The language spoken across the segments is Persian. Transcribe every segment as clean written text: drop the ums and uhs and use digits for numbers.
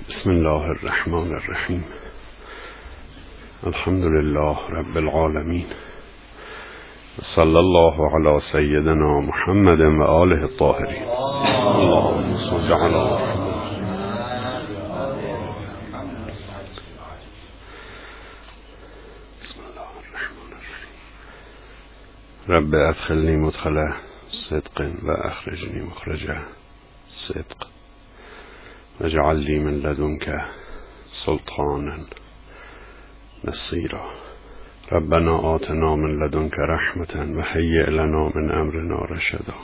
بسم الله الرحمن الرحیم. الحمد لله رب العالمین. صلی الله علی سیدنا محمد و آله الطاهرین. اللهم صل علی محمد. بسم الله الرحمن الرحیم. رب ادخلنی مدخل صدق و اخرجنی مخرج صدق واجعل لی من لدنک سلطانا نصیرا. ربنا آتنا من لدنک رحمة و هیئ لنا من امرنا رشدا.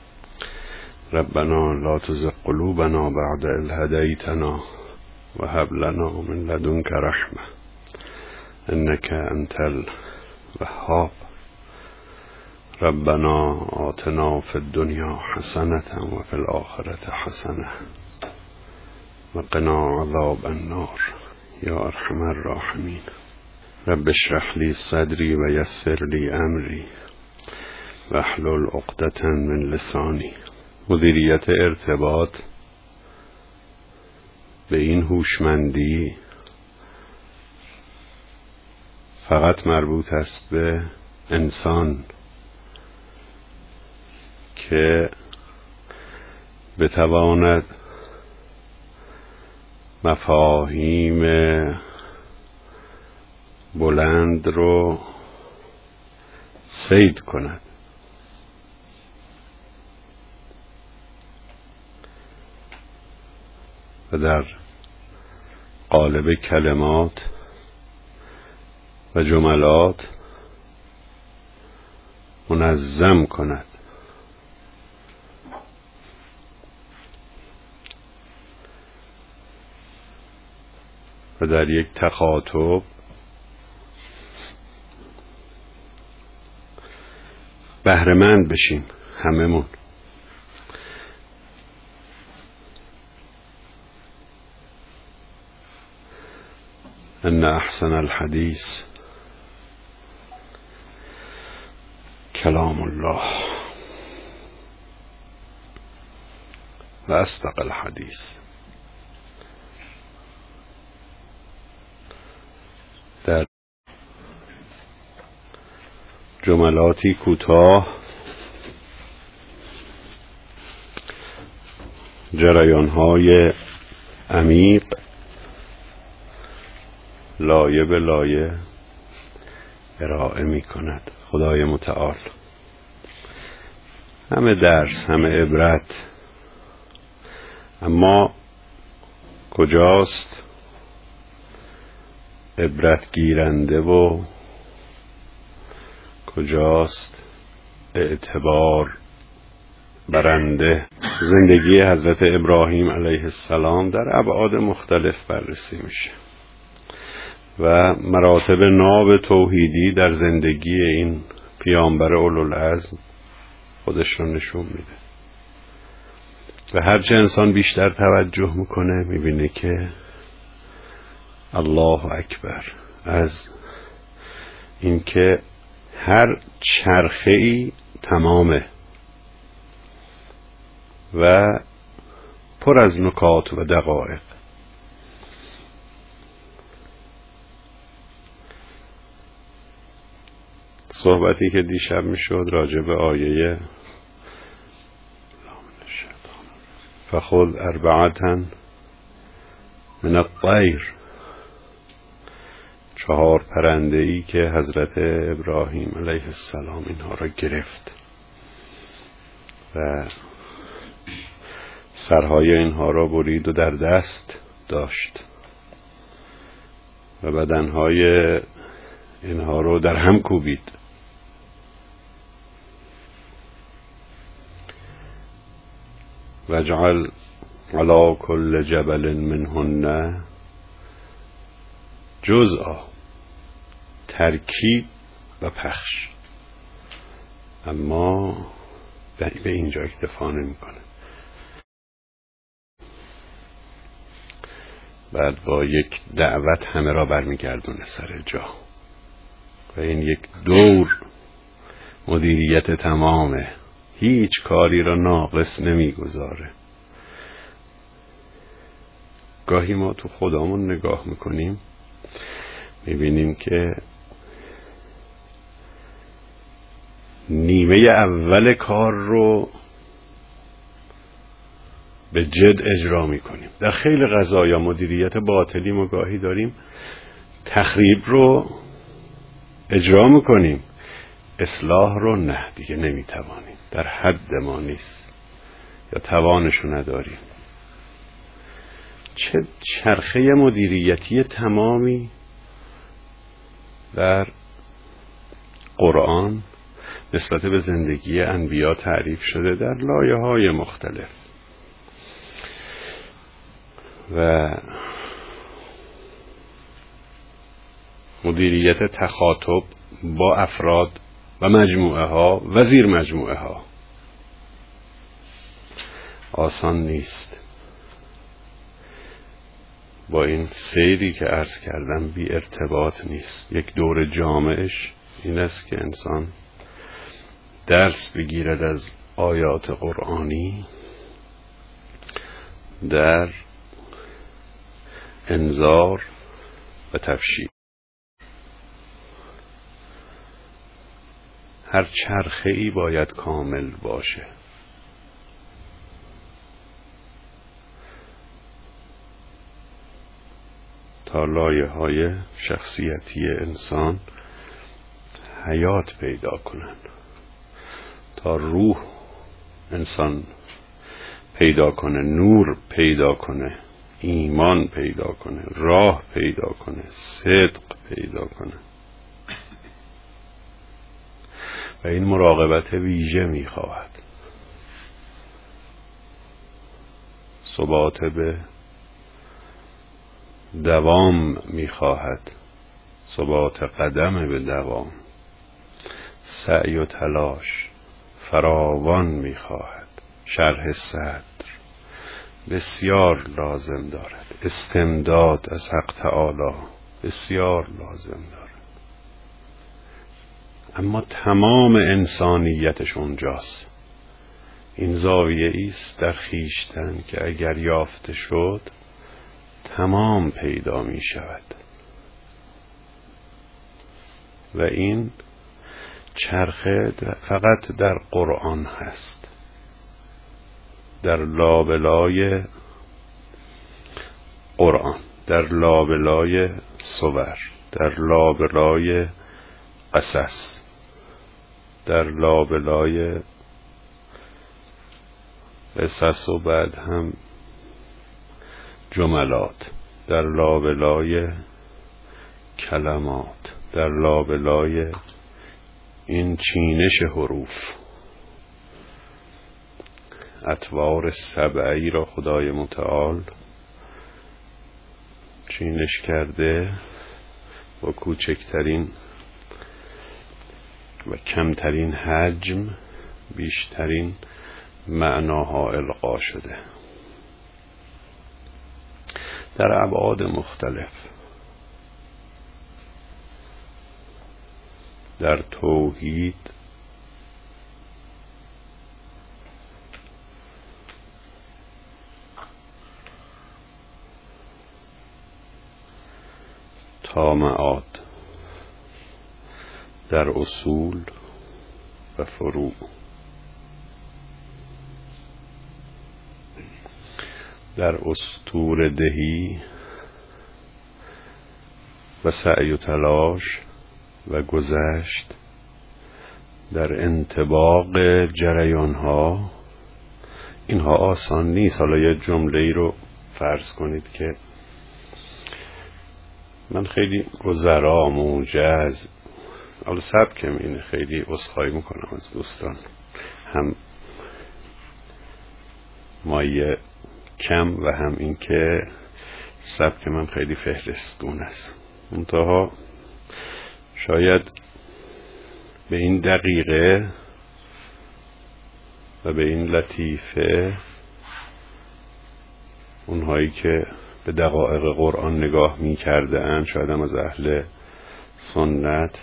ربنا لا تزغ قلوبنا بعد اذ هدیتنا و هب لنا من لدنک رحمة انک انت الوهاب. ربنا آتنا فی الدنیا حسنة و فی الآخرة حسنة و قنا عذاب النار یا ارحم الراحمین. رب اشرح لی صدری و یسر لی امری واحلل عقدة من لسانی. مدیریت ارتباط به این هوشمندی فقط مربوط است به انسان که بتواند مفاهیم بلند رو صید کند و در قالب کلمات و جملات منظم کند. و در یک تخاطب بهره‌مند بشیم هممون. ان احسن الحدیث کلام الله و اصدق الحدیث. در جملاتی کوتاه جریان‌های عمیق لایه به لایه ارائه می کند خدای متعال. همه درس، همه عبرت، اما کجاست عبرت گیرنده و کجاست اعتبار برنده؟ زندگی حضرت ابراهیم علیه السلام در ابعاد مختلف بررسی میشه و مراتب ناب توحیدی در زندگی این پیامبر اولوالعزم خودش رو نشون میده و هرچه انسان بیشتر توجه میکنه میبینه که الله اکبر از اینکه هر چرخه‌ای تمامه و پر از نکات و دقایق. صحبتی که دیشب میشد راجع به آیه فخذ اربعة من الطیر، 4 پرنده‌ای که حضرت ابراهیم علیه السلام اینها را گرفت و سرهای اینها را برید و در دست داشت و بدنهای اینها را در هم کوبید. واجعل علی کل جبل منهن جزءا، ترکیب و پخش، اما به اینجا اکتفا نمی‌کنه. بعد با یک دعوت همه را برمیگردونه سر جا و این یک دور مدیریت تمامه، هیچ کاری را ناقص نمیگذاره. گاهی ما تو خودمون نگاه میکنیم میبینیم که نیمه اول کار رو به جد اجرا میکنیم. در خیلی قضایا مدیریت باطلی ما گاهی داریم تخریب رو اجرا میکنیم، اصلاح رو نه، دیگه نمیتوانیم، در حد ما نیست یا توانشو نداریم. چه چرخه مدیریتی تمامی در قرآن نسبت به زندگی انبیا تعریف شده در لایه‌های مختلف و مدیریت تخاطب با افراد و مجموعه ها و زیر مجموعه ها آسان نیست. با این سیری که عرض کردم بی ارتباط نیست. یک دور جامعش این است که انسان درس بگیرد از آیات قرآنی در انذار و تفشیل. هر چرخه ای باید کامل باشه. تا لایه‌های شخصیتی انسان حیات پیدا کنن، تا روح انسان پیدا کنه، نور پیدا کنه، ایمان پیدا کنه، راه پیدا کنه، صدق پیدا کنه. و این مراقبت ویژه میخواهد، ثبات به دوام میخواهد، ثبات قدم به دوام، سعی و تلاش فراوان میخواهد، شرح صدر بسیار لازم دارد، استمداد از حق تعالی بسیار لازم دارد. اما تمام انسانیتش اونجاست. این زاویه ایست در خویشتن که اگر یافته شد تمام پیدا می شود و این چرخه فقط در قرآن هست. در لابلای قرآن، در لابلای سور، در لابلای قصص، در لابلای قصص و بعد هم جملات، در لابلای کلمات، در لابلای این چینش حروف، اطوار سبعی را خدای متعال چینش کرده با کوچکترین و کمترین حجم بیشترین معناها القا شده در ابعاد مختلف. در توحید تا معاد، در اصول و فروع، در اسطوره دهی و سعی و تلاش و گذشت، در انطباق جریان ها. اینها آسان نیست. حالا یه جمله ای رو فرض کنید که من خیلی گذرا موجز، حالا سبکم اینه، خیلی عذرخواهی میکنم از دوستان، هم مایه کم و هم این که سبک من خیلی فهرستگونه است. منتها شاید به این دقیقه و به این لطیفه اونهایی که به دقایق قرآن نگاه می کرده اند، شاید هم از اهل سنت،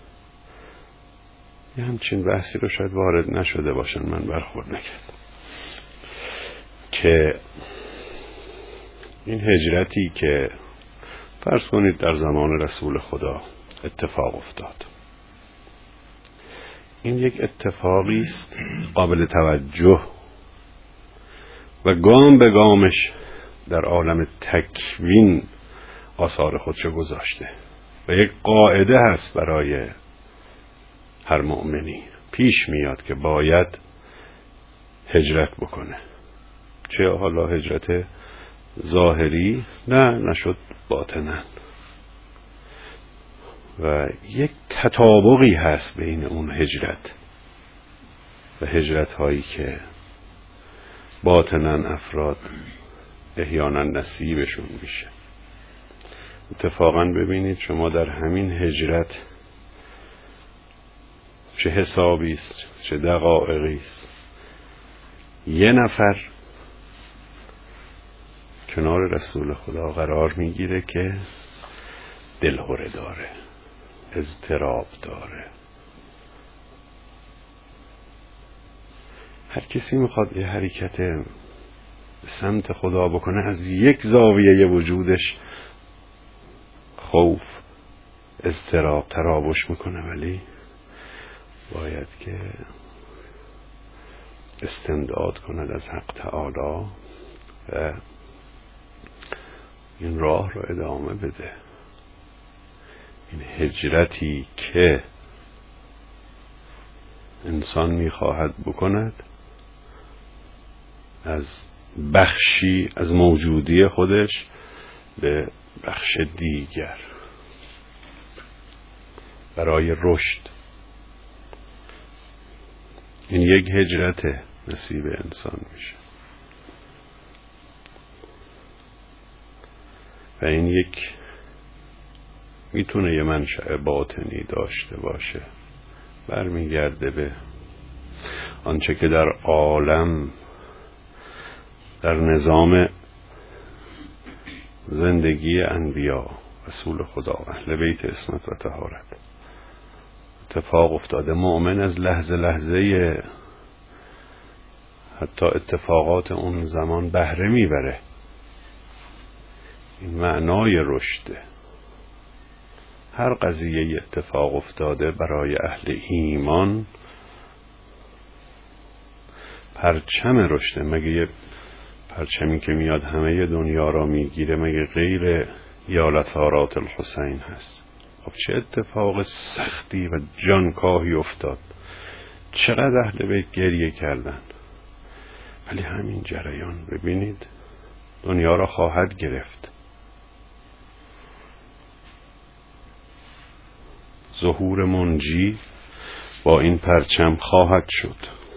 یه همچین بحثی رو شاید وارد نشده باشن، من برخورد نکردم، که این هجرتی که فرض کنید در زمان رسول خدا اتفاق افتاد، این یک اتفاقی است قابل توجه و گام به گامش در عالم تکوین آثار خودشو گذاشته و یک قاعده هست برای هر مؤمنی. پیش میاد که باید هجرت بکنه، چه حالا هجرت ظاهری نشد باطنا، و یک تطابقی هست بین اون هجرت و هجرت هایی که باطنا افراد احیانا نصیبشون میشه. اتفاقا ببینید شما در همین هجرت چه حسابی است، چه دقایقی است، یه نفر کنار رسول خدا قرار میگیره که دلهره داره، اضطراب داره. هر کسی میخواد یه حرکت سمت خدا بکنه، از یک زاویه وجودش خوف، اضطراب، تراوش میکنه، ولی باید که استمداد کند از حق تعالی و این راه رو ادامه بده. این هجرتی که انسان میخواهد بکند از بخشی از موجودی خودش به بخش دیگر برای رشد، این یک هجرت نصیب انسان میشه و این یک میتونه یه منشأ باطنی داشته باشه، برمیگرده به آنچه که در عالم، در نظام زندگی انبیا، رسول خدا، اهل بیت عصمت و طهارت اتفاق افتاده. مؤمن از لحظه لحظه حتی اتفاقات اون زمان بهره میبره. این معنای رشده. هر قضیه اتفاق افتاده برای اهل ایمان پرچم رشده. مگه یه پرچمی که میاد همه دنیا را میگیره مگه غیر یا لثارات الحسین هست؟ خب چه اتفاق سختی و جانکاهی افتاد، چقدر اهل بیت گریه کردن، ولی همین جریان ببینید دنیا را خواهد گرفت. ظهور منجی با این پرچم خواهد شد.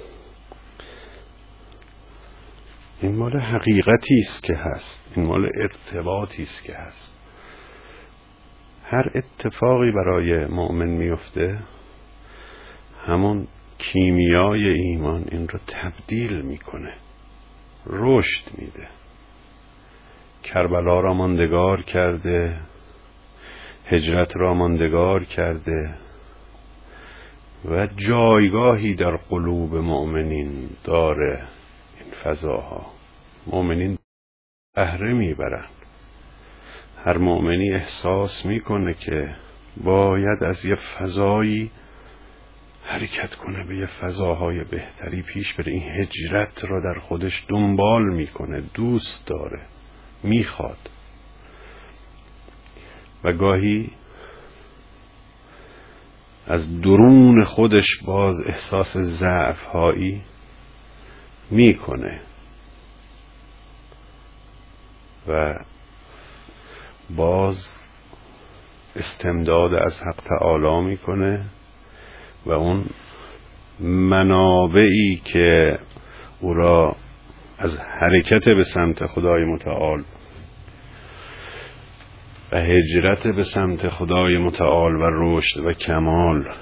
این مال حقیقتی است که هست، این مال ارتباطی است که هست. هر اتفاقی برای مؤمن میفته همون کیمیای ایمان این رو تبدیل میکنه، رشد میده. کربلا را ماندگار کرده، هجرت را ماندگار کرده و جایگاهی در قلوب مؤمنین داره. این فضاها مؤمنین بهره میبرن. هر مؤمنی احساس میکنه که باید از یه فضایی حرکت کنه به یه فضاهای بهتری پیش بره. این هجرت را در خودش دنبال میکنه، دوست داره، میخواد و گاهی از درون خودش باز احساس ضعف هایی میکنه و باز استمداد از حق تعالی میکنه و اون منابعی که او را از حرکت به سمت خدای متعال و هجرت به سمت خدای متعال و رشد و کمال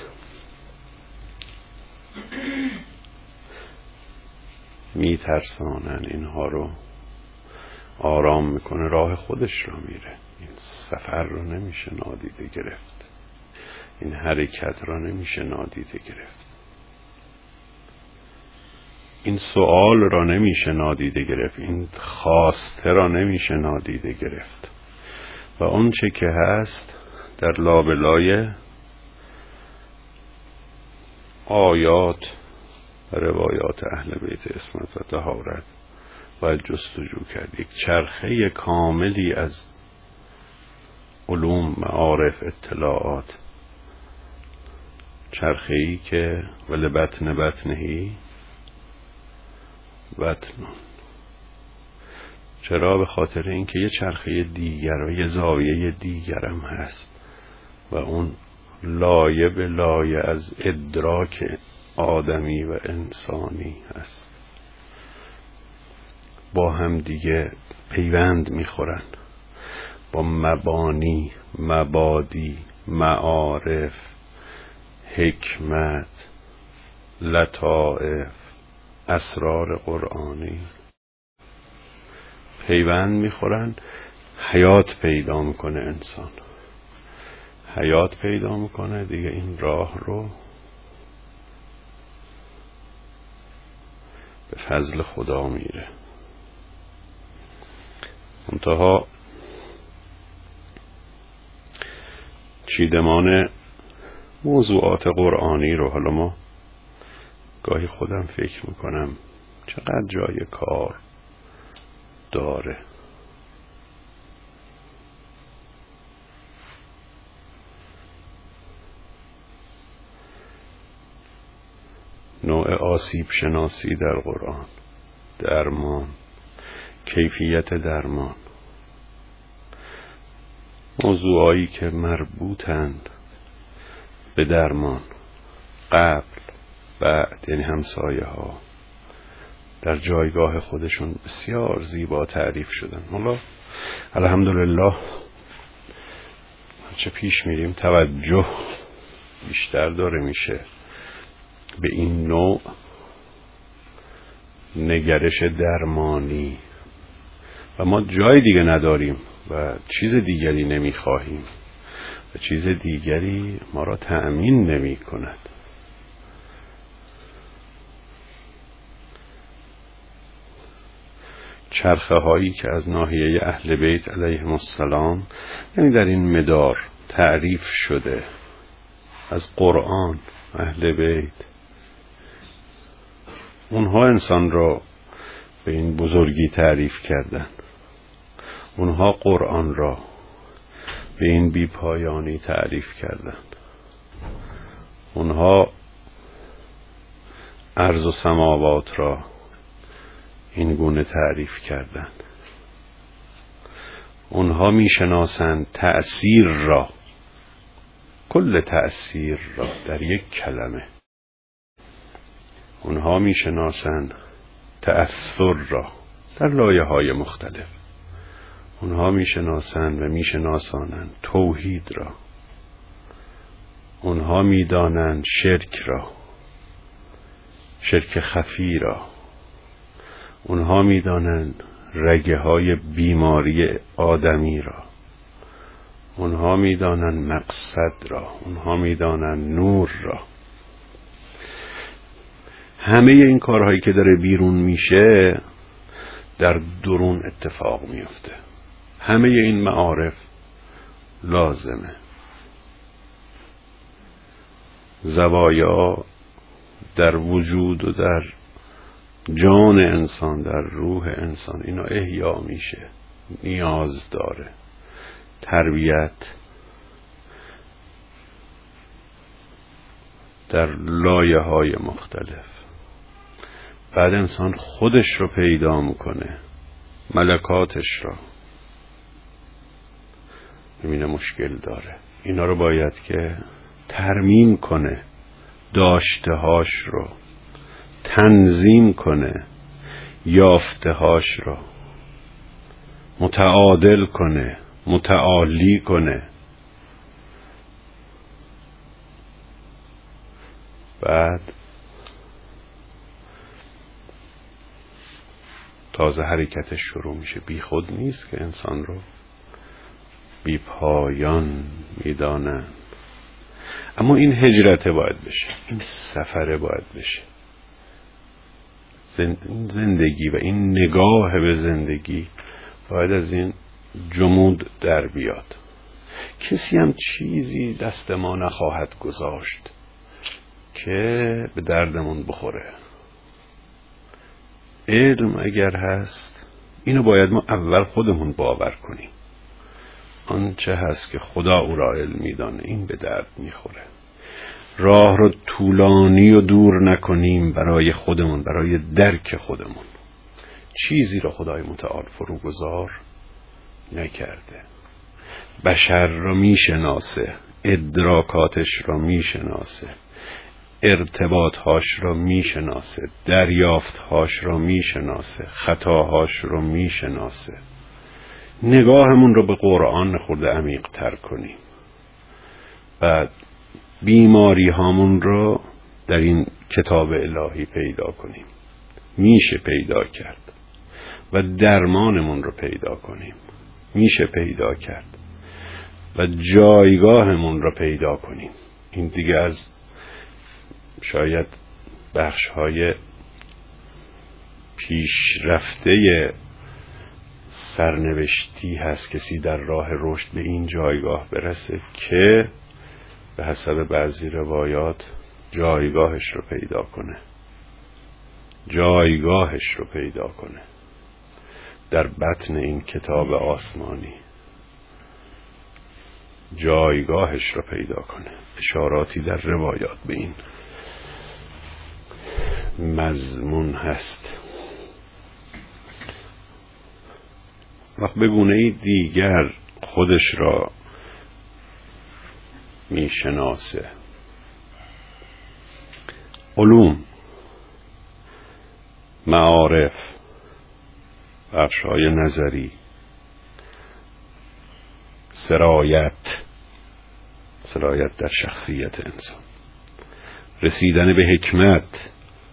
میترسانن، اینها رو آرام میکنه، راه خودش رو میره. این سفر رو نمیشه نادیده گرفت، این حرکت رو نمیشه نادیده گرفت. این سؤال را نمیشه نادیده گرفت، این خواسته را نمیشه نادیده گرفت و اون چه که هست در لابلای آیات و روایات اهل بیت عصمت و طهارت باید جستجو کرد. یک چرخه کاملی از علوم، معارف، اطلاعات، چرخه‌ای که ولی بطنهی بطنون. چرا؟ به خاطر اینکه یه چرخه دیگر و یه زاویه دیگر هم هست و اون لایه به لایه از ادراک آدمی و انسانی هست، با هم دیگه پیوند میخورن، با مبانی، مبادی، معارف، حکمت، لطائف، اسرار قرآنی پیوند میخورن. حیات پیدا میکنه انسان، حیات پیدا میکنه دیگه. این راه رو به فضل خدا میره. منتها چیدمان موضوعات قرآنی رو حالا ما گاهی خودم فکر میکنم چقدر جای کار داره. نوع آسیب شناسی در قرآن، درمان، کیفیت درمان، موضوعایی که مربوطند به درمان، قبل، بعد، یعنی همسایه ها در جایگاه خودشون بسیار زیبا تعریف شدن. حالا الحمدلله چه پیش میریم توجه بیشتر داره میشه به این نوع نگرش درمانی و ما جای دیگه نداریم و چیز دیگری نمیخواهیم و چیز دیگری ما را تأمین نمی کند. چرخه هایی که از ناحیه اهل بیت علیهم السلام، یعنی در این مدار تعریف شده از قرآن، اهل بیت، اونها انسان را به این بزرگی تعریف کردن، اونها قرآن را به این بی پایانی تعریف کردن، اونها ارض و سماوات را این گونه تعریف کردن، اونها میشناسند تأثیر را، کل تأثیر را در یک کلمه، اونها میشناسند تأثر را در لایه‌های مختلف، اونها میشناسند و میشناسانند توحید را، اونها میدانند شرک را، شرک خفی را، اونها میدانند رگه های بیماری آدمی را، اونها میدانند مقصد را، اونها میدانند نور را. همه این کارهایی که داره بیرون میشه در درون اتفاق میفته. همه این معارف لازمه. زوایا در وجود و در جان انسان، در روح انسان، اینا احیا میشه، نیاز داره تربیت در لایه های مختلف. بعد انسان خودش رو پیدا میکنه، ملکاتش را میبینه مشکل داره، اینا رو باید که ترمیم کنه، داشتهاش رو تنظیم کنه، یافتهاش رو متعادل کنه، متعالی کنه. بعد تازه حرکتش شروع میشه. بی خود نیست که انسان رو بی پایان میدانن. اما این هجرته باید بشه، این سفره باید بشه. زندگی و این نگاه به زندگی باید از این جمود در بیاد. کسی هم چیزی دست ما نخواهد گذاشت که به دردمون بخوره. علم اگر هست، اینو باید ما اول خودمون باور کنیم. آنچه هست که خدا او را علم میدانه این به درد میخوره. راه رو طولانی و دور نکنیم برای خودمون، برای درک خودمون. چیزی را خدای متعال فروگذار نکرده. بشر را میشناسه، ادراکاتش را میشناسه، ارتباطهاش را میشناسه، دریافتهاش را میشناسه، خطاهاش را میشناسه. نگاهمون رو به قرآن خورده عمیق تر کنیم و بیماری هامون رو در این کتاب الهی پیدا کنیم. میشه پیدا کرد. و درمانمون رو پیدا کنیم. میشه پیدا کرد. و جایگاهمون رو پیدا کنیم. این دیگه از شاید بخش‌های پیشرفته سرنوشتی هست کسی در راه رشد به این جایگاه برسه که به حسب بعضی روایات جایگاهش رو پیدا کنه. جایگاهش رو پیدا کنه در بطن این کتاب آسمانی. جایگاهش رو پیدا کنه. اشاراتی در روایات به این مضمون هست. وقت به گونه‌ای دیگر خودش را میشناسه. علوم، معارف، بخش‌های نظری، سرایت در شخصیت انسان، رسیدن به حکمت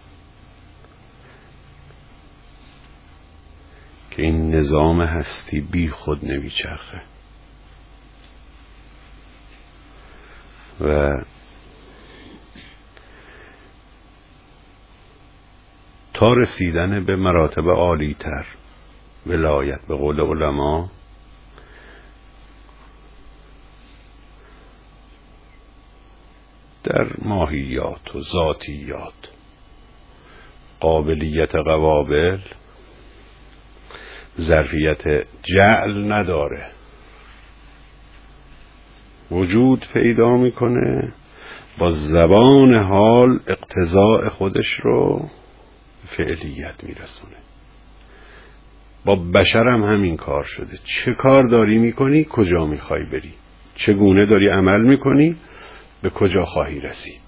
که این نظام هستی بی خود نمیچرخه و تا رسیدن به مراتب عالی تر، ولایت به قول علما، در ماهیات و ذاتیات، قابلیت قوابل، ظرفیت جعل نداره، وجود پیدا میکنه، با زبان حال اقتضاء خودش رو فعلیت میرسونه. با بشرم همین کار شده. چه کار داری میکنی؟ کجا میخوای بری؟ چگونه داری عمل میکنی؟ به کجا خواهی رسید؟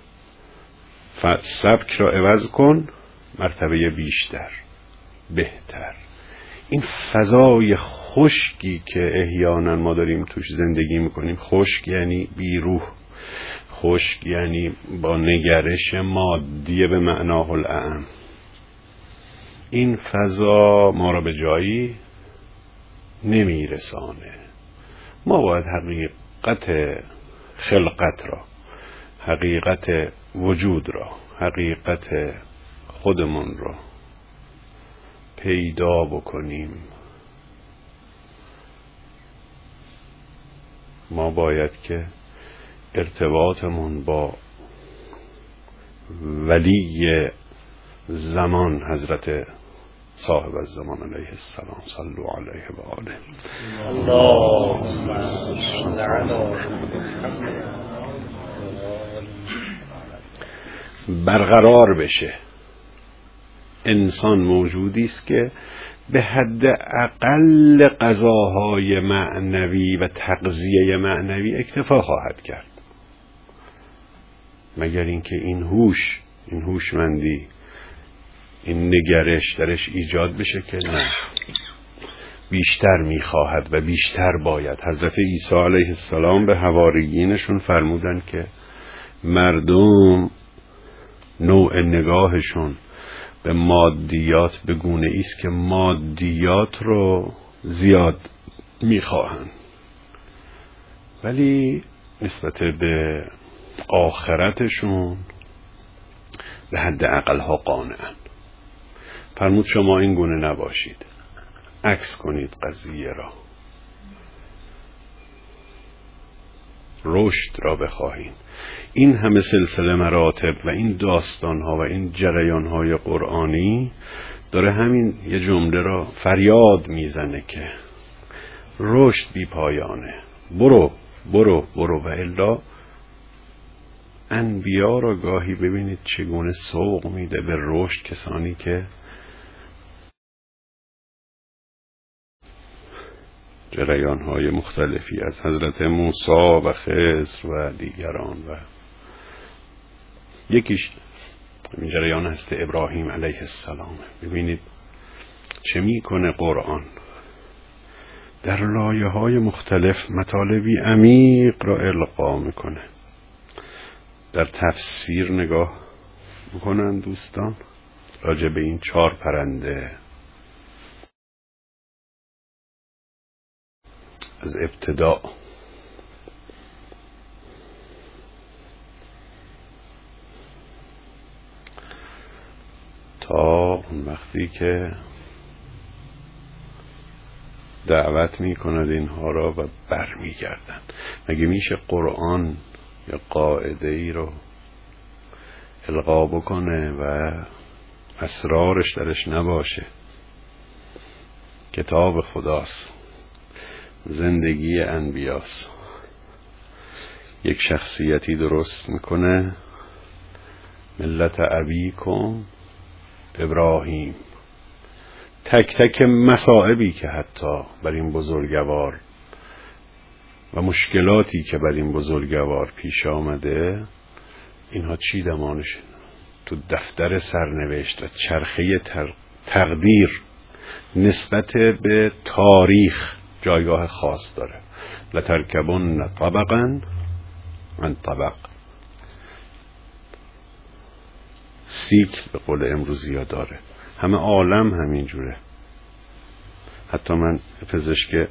سبک را عوض کن، مرتبه بیشتر، بهتر. این فضای خشکی که احیانا ما داریم توش زندگی میکنیم، خشک یعنی بیروح، خشک یعنی با نگرش مادی به معناه الاعم. این فضا ما را به جایی نمیرسانه. ما باید حقیقت خلقت را، حقیقت وجود را، حقیقت خودمون را پیدا بکنیم. ما باید که ارتباطمون با ولی زمان حضرت صاحب الزمان علیه السلام، صلوا علیه و آله، اللهم صل علی برقرار بشه. انسان موجودی است که به حد اقل غذاهای معنوی و تغذیه معنوی اکتفا خواهد کرد، مگر اینکه این هوش، این هوشمندی، این نگرش درش ایجاد بشه که نه، بیشتر میخواهد و بیشتر باید. حضرت عیسی علیه السلام به حواریینشون فرمودن که مردم نوع نگاهشون به مادیات به گونه ایست که مادیات رو زیاد میخواهند، ولی نسبت به آخرتشون به حد اقل ها قانعن. فرمود شما این گونه نباشید، عکس کنید قضیه را، رشد را بخواهید. این همه سلسله مراتب و این داستانها و این جریانهای قرآنی داره همین یه جمله را فریاد میزنه که رشد بی پایانه، برو برو برو. و الا انبیا را گاهی ببینید چگونه سوق میده به رشد کسانی که جریانهای مختلفی از حضرت موسی و خضر و دیگران، و یکیش این جریان هست ابراهیم علیه السلام. ببینید چه میکنه قرآن، در لایه‌های مختلف مطالبی عمیق را القا میکنه. در تفسیر نگاه بکنن دوستان راجع به این 4 پرنده از ابتدا تا اون وقتی که دعوت می کند اینها را و برمی گردن. مگه میشه قرآن یا قاعده ای رو القا بکنه و اسرارش درش نباشه؟ کتاب خداست، زندگی انبیاست. یک شخصیتی درست میکنه، ملت ابیکم ابراهیم. تک تک مصائبی که حتی بر این بزرگوار و مشکلاتی که بر این بزرگوار پیش آمده، اینها چیدمانش تو دفتر سرنوشت و چرخه تقدیر نسبت به تاریخ جایگاه خاص داره. لترکبن طبقا عن طبق، سیکل به قول امروزی ها داره. همه عالم همین جوره. حتی من پزشک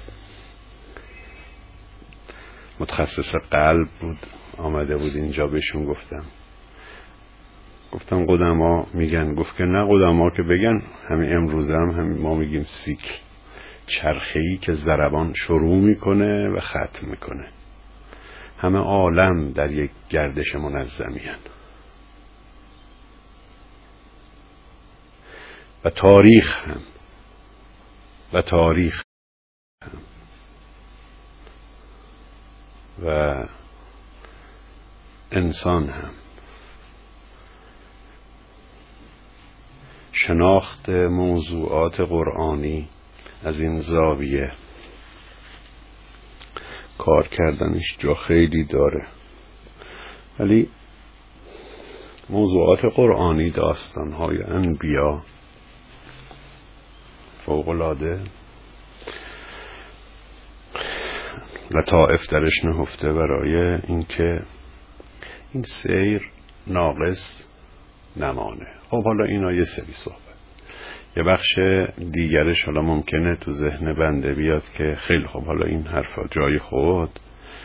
متخصص قلب بود آمده بود اینجا، بهشون گفتم قدما میگن، گفت که نه قدما که بگن، همین امروزه هم ما میگیم سیکل، چرخه‌ای که ضربان شروع میکنه و ختم میکنه. همه عالم در یک گردش منظمی‌اند و تاریخ هم و انسان هم. شناخت موضوعات قرآنی از این زاویه کار کردنش جا خیلی داره، ولی موضوعات قرآنی، داستان‌های انبیا فوق‌العاده لطائف درش نهفته برای اینکه این سیر ناقص نمانه. خب حالا اینا یه سری صحبت، یه بخش دیگرش حالا ممکنه تو ذهن بنده بیاد که خیلی خب حالا این حرفا جای خود،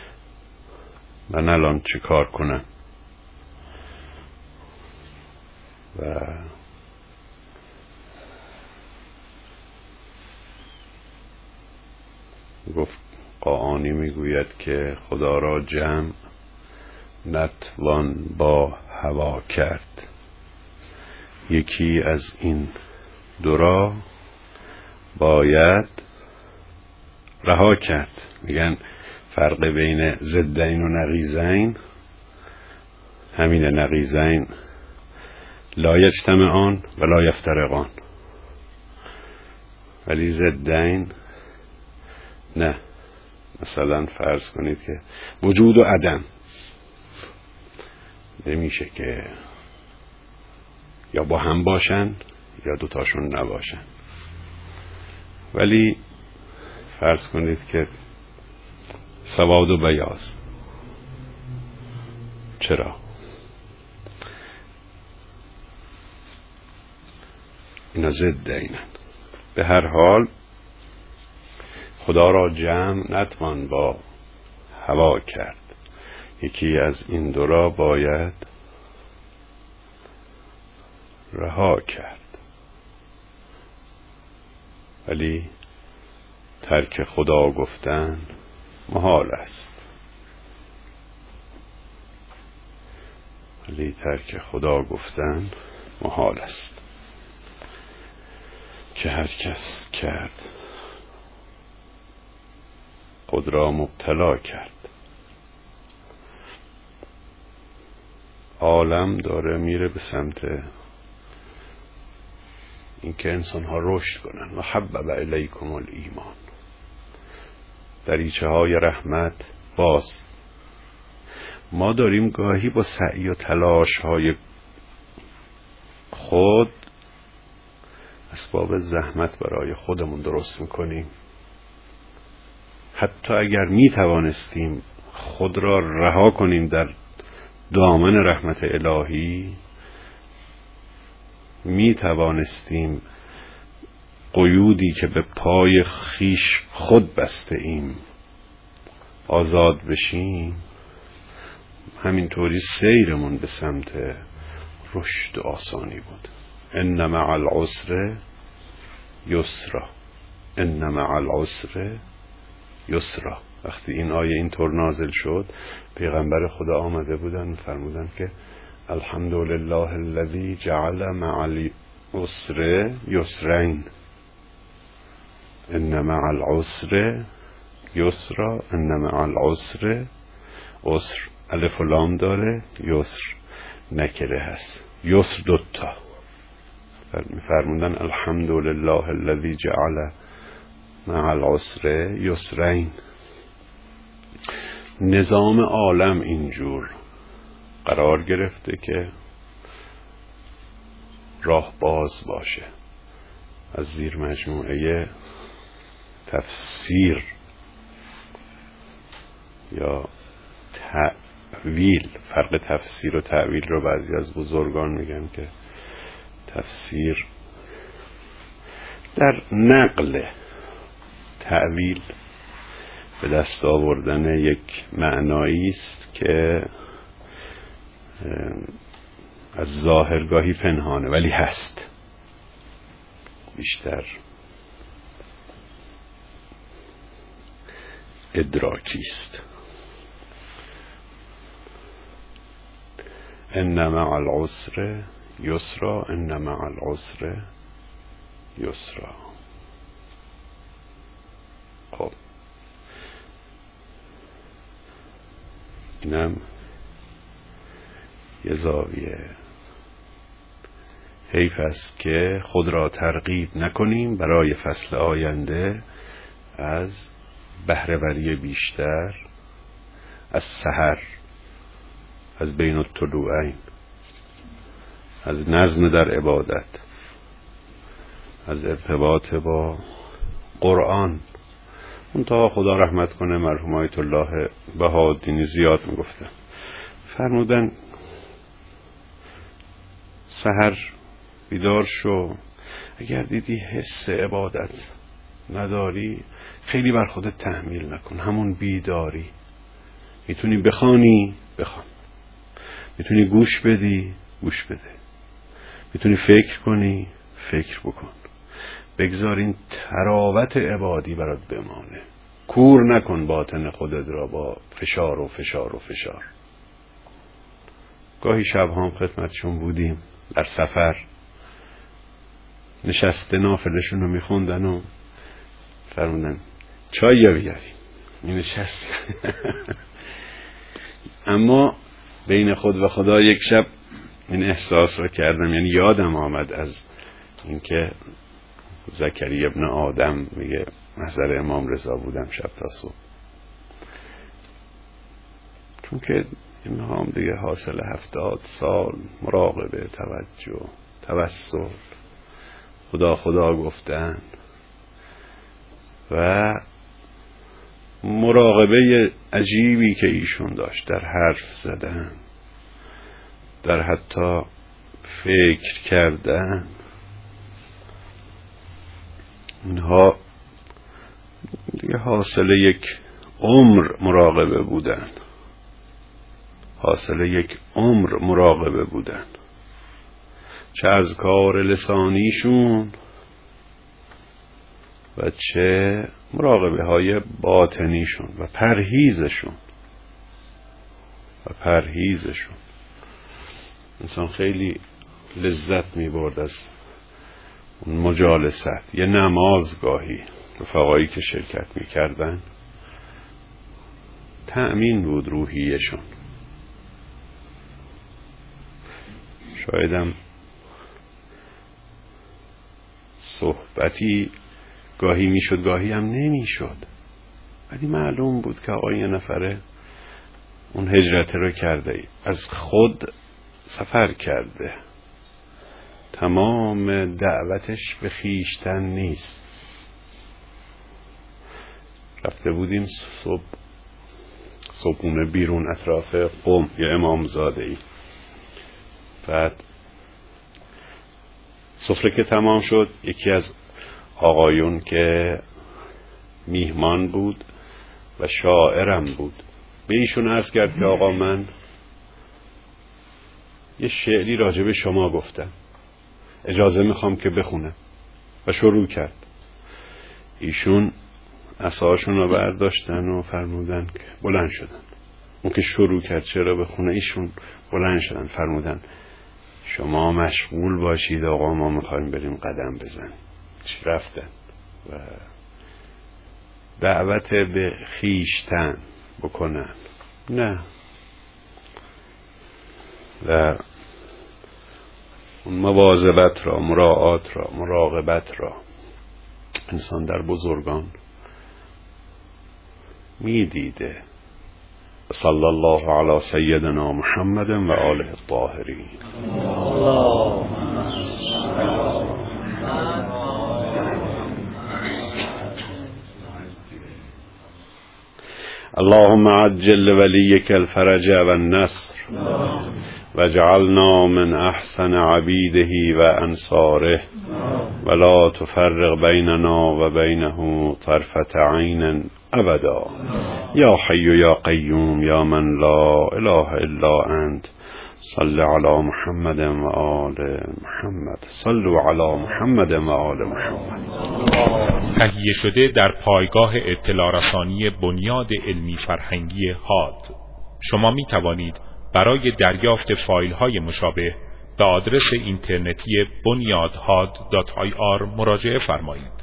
من الان چی کار کنم؟ و گفت قرآنی میگوید که خدا را جمع نتوان با هوا کرد، یکی از این دو را باید رها کرد. میگن فرق بین ضدین و نقیضین همین، نقیضین لا یجتمعان و لا یفترقان، ولی ضدین نه. مثلا فرض کنید که وجود و عدم نمیشه که یا با هم باشن یا دوتاشون نباشن. ولی فرض کنید که سواد و بیاض، چرا؟ اینا ضد اینن. به هر حال خدا را جمع نتوان با هوا کرد، یکی از این دو را باید رها کرد. ولی ترک خدا گفتن محال است. ولی ترک خدا گفتن محال است که هر کس کرد خود را مبتلا کرد. عالم داره میره به سمت اینکه انسان ها رشد کنن. و حبب الیکم الایمان، دریچه های رحمت باز. ما داریم گاهی با سعی و تلاش های خود اسباب زحمت برای خودمون درست میکنیم. حتی اگر میتوانستیم خود را رها کنیم در دامن رحمت الهی، میتوانستیم قیودی که به پای خیش خود بسته ایم آزاد بشیم، همینطوری سیرمون به سمت رشد آسانی بود. ان مع العسر یسرا، ان مع العسر یسرا. وقتی این آیه اینطور نازل شد، پیغمبر خدا آمده بودن فرمودن که الحمدلله الذی جعل مع العسر یسرین، ان مع العسر یسرا، ان مع العسر، عسر الف و لام داره، یسر نکره هست، یسر دوتا. فرمودن الحمدلله الذی جعل مع العسر یسرین. نظام عالم اینجور قرار گرفته که راه باز باشه. از زیر مجموعه تفسیر یا تأویل، فرق تفسیر و تأویل رو بعضی از بزرگان میگن که تفسیر در نقل، تأویل به دست آوردن یک معنایی است که از ظاهرگاهی پنهانه ولی هست، بیشتر ادراکی است. ان مع العسر یسرا، ان مع العسر یسرا. خب اینم یه زاویه. حیف است که خود را ترغیب نکنیم برای فصل آینده از بهره‌وری بیشتر از سحر، از بین الطلوعین، از نظم در عبادت، از ارتباط با قرآن. منتها خدا رحمت کنه مرحوم آیت الله بهاءالدین زیاد میگفتن، فرمودن سحر بیدار شو، اگر دیدی حس عبادت نداری خیلی بر خودت تحمیل نکن، همون بیداری. میتونی بخوانی بخوان، میتونی گوش بدی گوش بده، میتونی فکر کنی فکر بکن. بگذار این تراوت عبادی برات بمانه. کور نکن باطن خودت را با فشار و فشار و فشار. گاهی شب هم خدمتشون بودیم در سفر، نشسته نافلشون رو میخوندن و فرمودن چای یا بیاریم، می نشست. اما بین خود و خدا یک شب این احساس رو کردم، یعنی یادم آمد از اینکه زکریا ابن آدم میگه محضر امام رضا بودم شب تا صبح، چون که اینها هم دیگه حاصل 70 سال مراقبه، توجه، توسل، خدا خدا گفتن و مراقبه عجیبی که ایشون داشت در حرف زدن، در حتی فکر کردن. اینها دیگه حاصل یک عمر مراقبه بودن، حاصل یک عمر مراقبه بودن. چه از کار لسانیشون و چه مراقبه های باطنیشون و پرهیزشون. انسان خیلی لذت می برد از اون مجالست. یه نمازگاهی رفقایی که شرکت می کردن تأمین بود روحیشون. شایدم صحبتی گاهی می شد گاهی هم نمی شد، ولی معلوم بود که آقا یه نفره اون هجرت رو کرده، از خود سفر کرده، تمام دعوتش به خیشتن نیست. رفته بودیم صبحونه بیرون اطراف قم یا امامزاده ای. بعد سفره که تمام شد، یکی از آقایون که میهمان بود و شاعرم بود به ایشون عرض کرد که آقا من یه شعری راجع به شما گفتم، اجازه میخوام که بخونم. و شروع کرد. ایشون عصاشون رو برداشتن و فرمودن که بلند شدن. اون که شروع کرد چرا بخونه، ایشون بلند شدن فرمودن شما مشغول باشید آقا، ما میخوایم بریم قدم بزنیم. رفتن و دعوت به خیشتن بکنن، نه، و اون مواظبت را، مراعات را، مراقبت را انسان در بزرگان میدیده. صلی الله علی سیدنا محمد و آله الطاهرین. اللهم عجل ولیک الفرج و النصر واجعلنا من احسن عبیده و انصاره ولا تفرق بیننا و بینه طرفة عین ابدا. یا حی یا قیوم یا من لا اله الا انت صل علی محمد و آل محمد. صلوا علی محمد و آل محمد. تهیه شده در پایگاه اطلاع رسانی بنیاد علمی فرهنگی هاد. شما می توانید برای دریافت فایل های مشابه به آدرس اینترنتی bunyadhad.ir مراجعه فرمایید.